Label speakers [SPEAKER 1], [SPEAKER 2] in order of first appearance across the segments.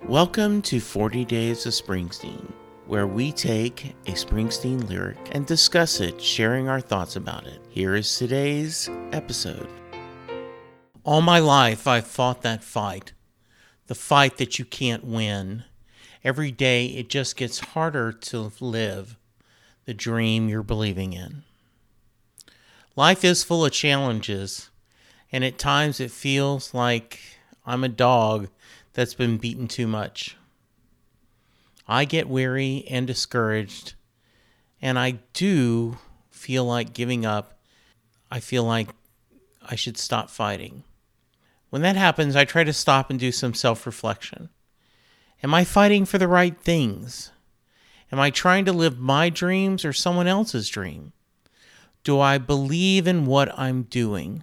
[SPEAKER 1] Welcome to 40 Days of Springsteen, where we take a Springsteen lyric and discuss it, sharing our thoughts about it. Here is today's episode.
[SPEAKER 2] All my life I've fought that fight, the fight that you can't win. Every day it just gets harder to live the dream you're believing in. Life is full of challenges, and at times it feels like I'm a dog that's been beaten too much. I get weary and discouraged, and I do feel like giving up. I feel like I should stop fighting. When that happens, I try to stop and do some self-reflection. Am I fighting for the right things? Am I trying to live my dreams or someone else's dream? Do I believe in what I'm doing?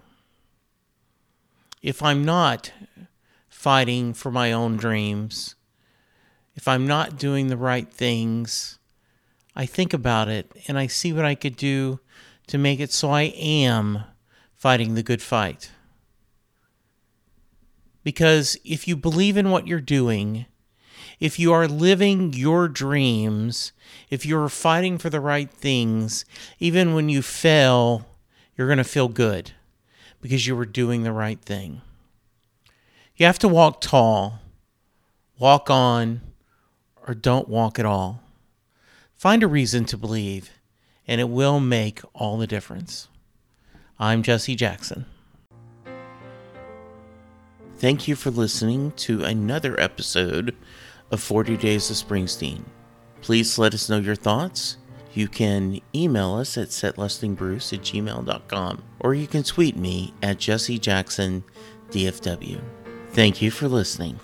[SPEAKER 2] If I'm not fighting for my own dreams, if I'm not doing the right things, I think about it and I see what I could do to make it so I am fighting the good fight. Because if you believe in what you're doing, if you are living your dreams, if you're fighting for the right things, even when you fail, you're going to feel good because you were doing the right thing. You have to walk tall, walk on, or don't walk at all. Find a reason to believe, and it will make all the difference. I'm Jesse Jackson.
[SPEAKER 1] Thank you for listening to another episode of 40 Days of Springsteen. Please let us know your thoughts. You can email us at setlustingbruce@gmail.com, or you can tweet me at Jesse Jackson DFW. Thank you for listening.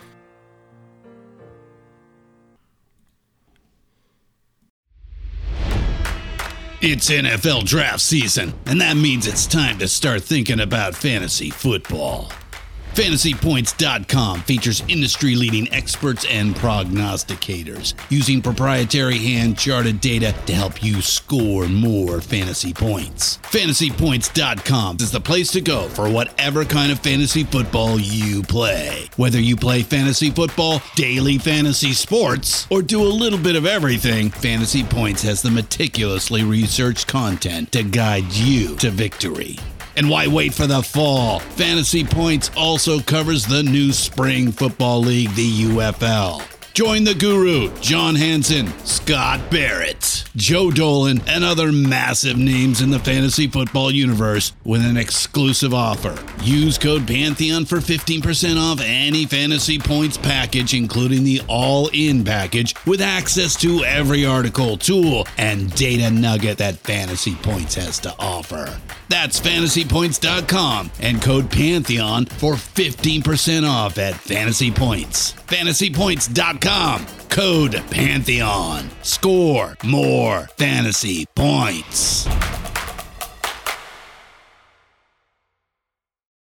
[SPEAKER 3] It's NFL draft season, and that means it's time to start thinking about fantasy football. FantasyPoints.com features industry-leading experts and prognosticators using proprietary hand-charted data to help you score more fantasy points. FantasyPoints.com is the place to go for whatever kind of fantasy football you play. Whether you play fantasy football, daily fantasy sports, or do a little bit of everything, Fantasy Points has the meticulously researched content to guide you to victory. And why wait for the fall? Fantasy Points also covers the new spring football league, the UFL. Join the guru, John Hansen, Scott Barrett, Joe Dolan, and other massive names in the fantasy football universe with an exclusive offer. Use code Pantheon for 15% off any Fantasy Points package, including the all-in package, with access to every article, tool, and data nugget that Fantasy Points has to offer. That's FantasyPoints.com and code Pantheon for 15% off at Fantasy Points. FantasyPoints.com, code Pantheon. Score more fantasy points.